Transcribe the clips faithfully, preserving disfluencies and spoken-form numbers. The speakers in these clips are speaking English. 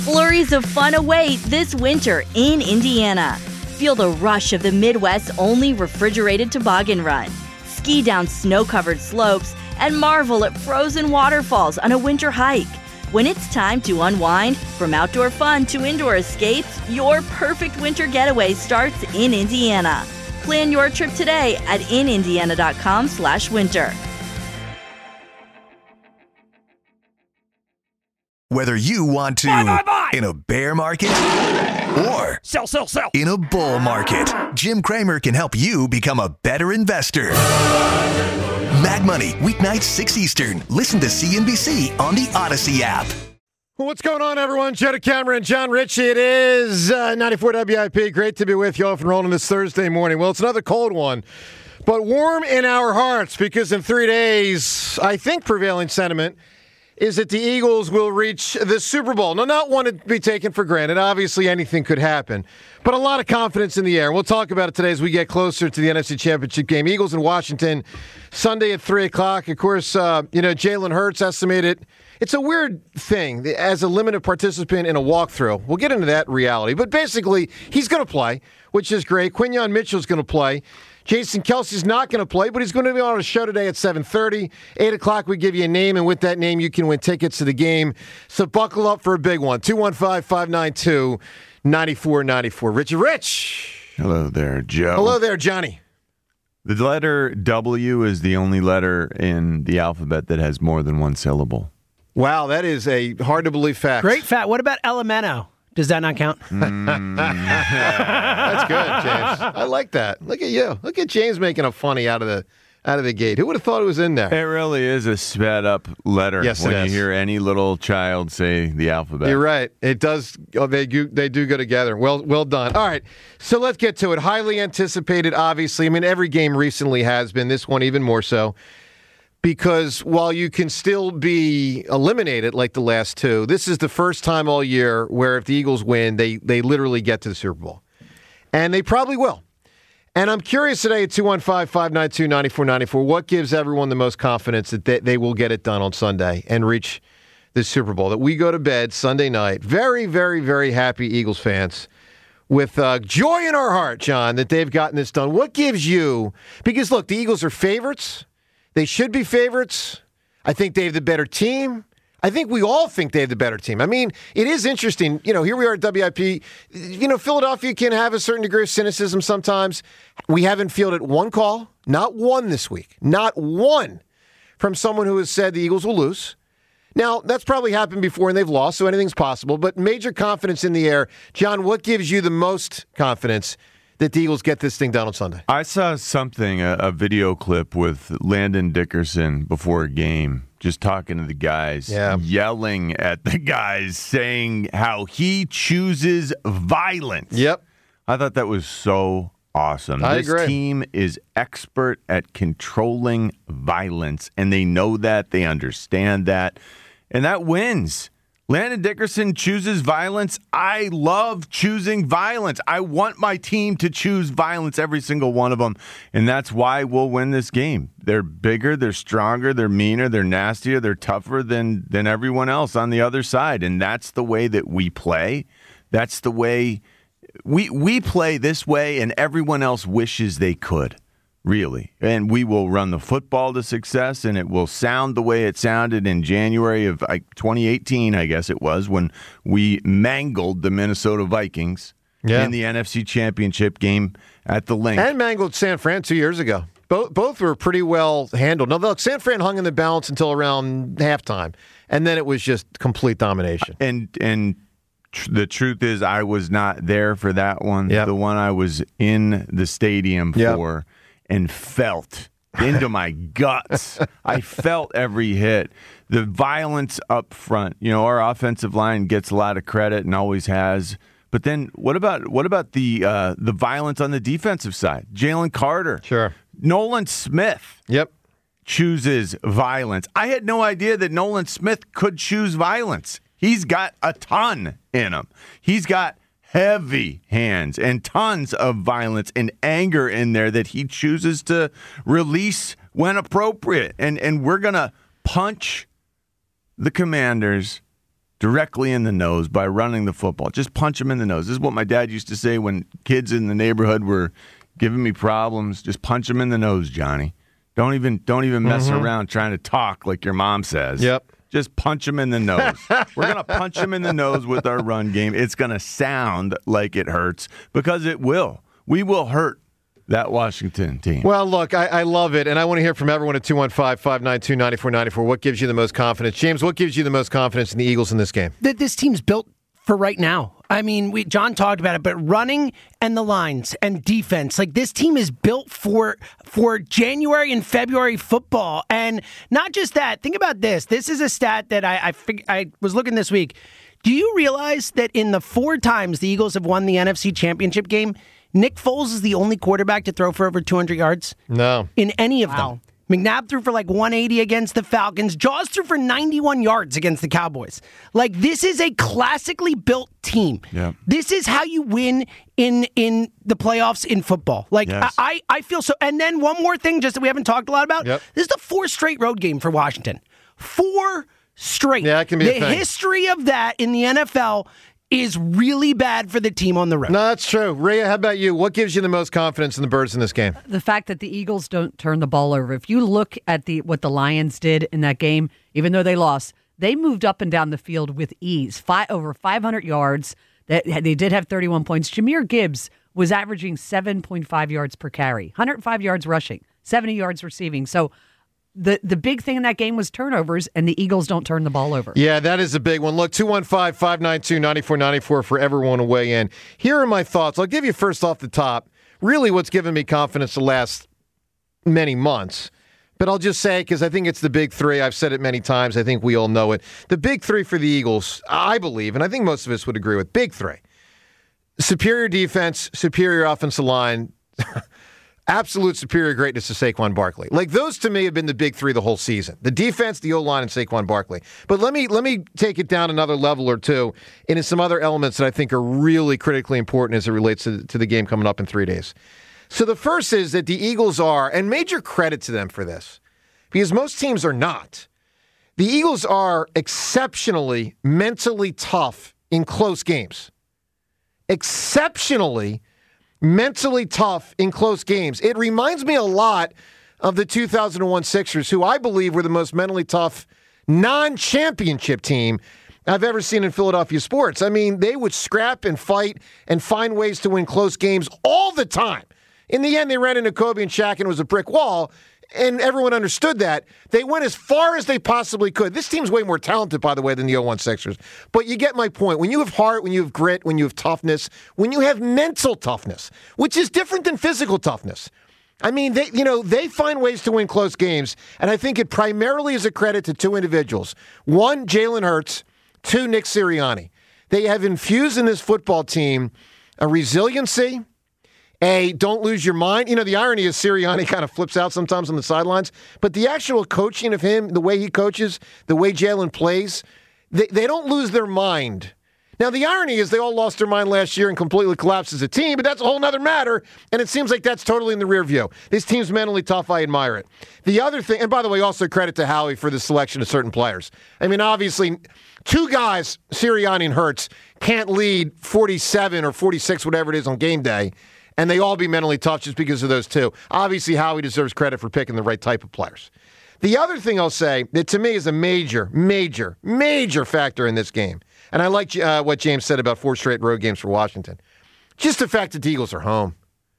Flurries of fun await this winter in Indiana. Feel the rush of the Midwest's only refrigerated toboggan run. Ski down snow-covered slopes and marvel at frozen waterfalls on a winter hike. When it's time to unwind, from outdoor fun to indoor escapes, your perfect winter getaway starts in Indiana. Plan your trip today at in indiana dot com slash winter. Whether you want to buy, buy, buy. in a bear market or sell, sell, sell. in a bull market, Jim Cramer can help you become a better investor. Mad Money, weeknights six Eastern. Listen to C N B C on the Odyssey app. Well, what's going on, everyone? Jetta Cameron, John Ritchie. It is uh, ninety-four W I P. Great to be with you off and rolling this Thursday morning. Well, it's another cold one, but warm in our hearts because in three days, I think prevailing sentiment is that the Eagles will reach the Super Bowl. Now, not one to be taken for granted. Obviously, anything could happen. But a lot of confidence in the air. We'll talk about it today as we get closer to the N F C Championship game. Eagles in Washington, Sunday at three o'clock. Of course, uh, you know, Jalen Hurts estimated. It's a weird thing as a limited participant in a walkthrough. We'll get into that reality. But basically, he's going to play, which is great. Quinyon Mitchell's going to play. Jason Kelsey's not going to play, but he's going to be on a show today at seven thirty. eight o'clock, we give you a name, and with that name, you can win tickets to the game. So buckle up for a big one. two one five, five nine two, nine four nine four. Richie Rich. Hello there, Joe. Hello there, Johnny. The letter W is the only letter in the alphabet that has more than one syllable. Wow, that is a hard-to-believe fact. Great fact. What about Elemento? Does that not count? Mm. That's good, James. I like that. Look at you. Look at James making a funny out of the out of the gate. Who would have thought it was in there? It really is a sped up letter. Yes, when it you is. hear any little child say the alphabet. You're right. It does. Oh, they do, they do go together. Well, well done. All right. So let's get to it. Highly anticipated, obviously. I mean, every game recently has been. This one even more so. Because while you can still be eliminated like the last two, this is the first time all year where if the Eagles win, they they literally get to the Super Bowl. And they probably will. And I'm curious today at two one five, five nine two, nine four nine four, what gives everyone the most confidence that they, they will get it done on Sunday and reach the Super Bowl? That we go to bed Sunday night, very, very, very happy Eagles fans with uh, joy in our heart, John, that they've gotten this done. What gives you, because look, the Eagles are favorites. They should be favorites. I think they have the better team. I think we all think they have the better team. I mean, it is interesting. You know, here we are at W I P. You know, Philadelphia can have a certain degree of cynicism sometimes. We haven't fielded one call, not one this week, not one from someone who has said the Eagles will lose. Now, that's probably happened before and they've lost, so anything's possible. But major confidence in the air. John, what gives you the most confidence that the Eagles get this thing done on Sunday? I saw something, a, a video clip with Landon Dickerson before a game, just talking to the guys, yeah. yelling at the guys, saying how he chooses violence. Yep. I thought that was so awesome. I this agree. team is expert at controlling violence, and they know that, they understand that, and that wins. Landon Dickerson chooses violence. I love choosing violence. I want my team to choose violence, every single one of them, and that's why we'll win this game. They're bigger, they're stronger, they're meaner, they're nastier, they're tougher than, than everyone else on the other side, and that's the way that we play. That's the way we we play this way, and everyone else wishes they could. Really. And we will run the football to success, and it will sound the way it sounded in January of like, twenty eighteen, I guess it was, when we mangled the Minnesota Vikings yeah. in the N F C Championship game at the Link. And mangled San Fran two years ago. Both both were pretty well handled. Now, look, San Fran hung in the balance until around halftime, and then it was just complete domination. And and tr- the truth is, I was not there for that one. Yep. The one I was in the stadium Yep. for. And felt into my guts. I felt every hit. The violence up front. You know, our offensive line gets a lot of credit and always has. But then what about what about the uh, the violence on the defensive side? Jalen Carter. Sure. Nolan Smith. Yep. Chooses violence. I had no idea that Nolan Smith could choose violence. He's got a ton in him. He's got heavy hands and tons of violence and anger in there that he chooses to release when appropriate. And and we're going to punch the Commanders directly in the nose by running the football. Just punch them in the nose. This is what my dad used to say when kids in the neighborhood were giving me problems. Just punch them in the nose, Johnny. Don't even don't even mess mm-hmm. around trying to talk like your mom says. Yep. Just punch them in the nose. We're going to punch them in the nose with our run game. It's going to sound like it hurts because it will. We will hurt that Washington team. Well, look, I, I love it, and I want to hear from everyone at two one five, five nine two, nine four nine four. What gives you the most confidence? James, what gives you the most confidence in the Eagles in this game? That this team's built for right now. I mean, we, John talked about it, but running and the lines and defense, like this team is built for for January and February football. And not just that, think about this. This is a stat that I I, fig- I was looking this week. Do you realize that in the four times the Eagles have won the N F C Championship game, Nick Foles is the only quarterback to throw for over two hundred yards? No. In any of wow. them. McNabb threw for like one eighty against the Falcons. Jaws threw for ninety-one yards against the Cowboys. Like, this is a classically built team. Yeah. This is how you win in in the playoffs in football. Like, yes. I, I feel so. And then one more thing, just that we haven't talked a lot about. Yep. This is the fourth straight road game for Washington. Four straight. Yeah, that can be the a thing. history of that in the N F L is really bad for the team on the road. No, that's true. Rhea, how about you? What gives you the most confidence in the Birds in this game? The fact that the Eagles don't turn the ball over. If you look at the what the Lions did in that game, even though they lost, they moved up and down the field with ease. Five, over five hundred yards. That they did have thirty-one points. Jahmyr Gibbs was averaging seven point five yards per carry, one hundred five yards rushing, seventy yards receiving. So The the big thing in that game was turnovers, and the Eagles don't turn the ball over. Yeah, that is a big one. Look, two one five, five nine two, nine four nine four for everyone to weigh in. Here are my thoughts. I'll give you first off the top, really what's given me confidence the last many months. But I'll just say, because I think it's the big three. I've said it many times. I think we all know it. The big three for the Eagles, I believe, and I think most of us would agree with, big three. Superior defense, superior offensive line, absolute superior greatness to Saquon Barkley. Like, those to me have been the big three the whole season. The defense, the O-line, and Saquon Barkley. But let me let me take it down another level or two into some other elements that I think are really critically important as it relates to, to the game coming up in three days. So the first is that the Eagles are, and major credit to them for this, because most teams are not. The Eagles are exceptionally mentally tough in close games. Exceptionally mentally tough in close games. It reminds me a lot of the two thousand one Sixers, who I believe were the most mentally tough non-championship team I've ever seen in Philadelphia sports. I mean, they would scrap and fight and find ways to win close games all the time. In the end, they ran into Kobe and Shaq and it was a brick wall, and everyone understood that. They went as far as they possibly could. This team's way more talented, by the way, than the oh one Sixers. But you get my point. When you have heart, when you have grit, when you have toughness, when you have mental toughness, which is different than physical toughness. I mean, they, you know, they find ways to win close games, and I think it primarily is a credit to two individuals. One, Jalen Hurts. Two, Nick Sirianni. They have infused in this football team a resiliency, a don't lose your mind. You know, the irony is Sirianni kind of flips out sometimes on the sidelines, but the actual coaching of him, the way he coaches, the way Jalen plays, they, they don't lose their mind. Now, the irony is they all lost their mind last year and completely collapsed as a team, but that's a whole other matter, and it seems like that's totally in the rear view. This team's mentally tough. I admire it. The other thing, and by the way, also credit to Howie for the selection of certain players. I mean, obviously, two guys, Sirianni and Hurts, can't lead forty-seven or forty-six, whatever it is, on game day, and they all be mentally tough just because of those two. Obviously, Howie deserves credit for picking the right type of players. The other thing I'll say that to me is a major, major, major factor in this game, and I like uh, what James said about four straight road games for Washington, just the fact that the Eagles are home.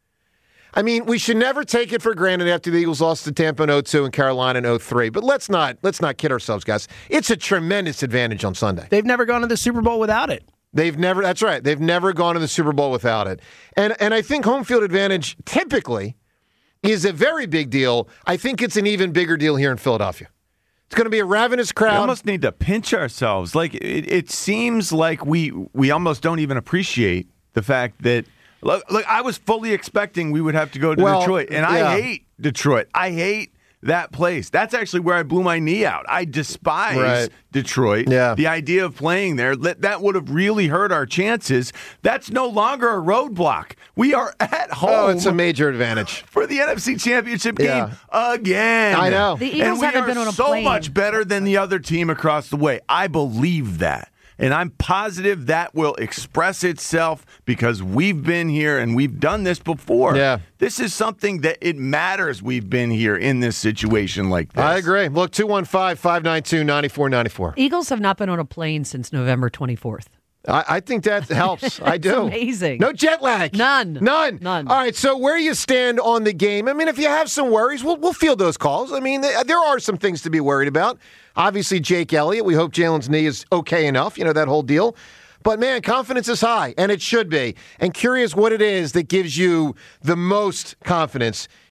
I mean, we should never take it for granted after the Eagles lost to Tampa in oh two and Carolina in oh three, but let's not let's not kid ourselves, guys. It's a tremendous advantage on Sunday. They've never gone to the Super Bowl without it. They've never, that's right, they've never gone to the Super Bowl without it. And and I think home field advantage typically is a very big deal. I think it's an even bigger deal here in Philadelphia. It's going to be a ravenous crowd. We almost need to pinch ourselves. Like, it, it seems like we we almost don't even appreciate the fact that, look, look, I was fully expecting we would have to go to well, Detroit, and yeah. I hate Detroit. I hate that place. That's actually where I blew my knee out. I despise right. Detroit. Yeah. The idea of playing there, that, that would have really hurt our chances. That's no longer a roadblock. We are at home. Oh, it's a major advantage. For the N F C Championship yeah. game again. I know. The Eagles and we haven't are been on a so plane. much better than the other team across the way. I believe that. And I'm positive that will express itself because we've been here and we've done this before. Yeah. This is something that it matters we've been here in this situation like this. I agree. Look, two one five, five nine two, nine four nine four. Eagles have not been on a plane since November twenty-fourth. I, I think that helps. I do. Amazing. No jet lag. None. None. None. All right, so where you stand on the game, I mean, if you have some worries, we'll, we'll field those calls. I mean, there are some things to be worried about. Obviously, Jake Elliott. We hope Jalen's knee is okay enough, you know, that whole deal. But, man, confidence is high, and it should be. And curious what it is that gives you the most confidence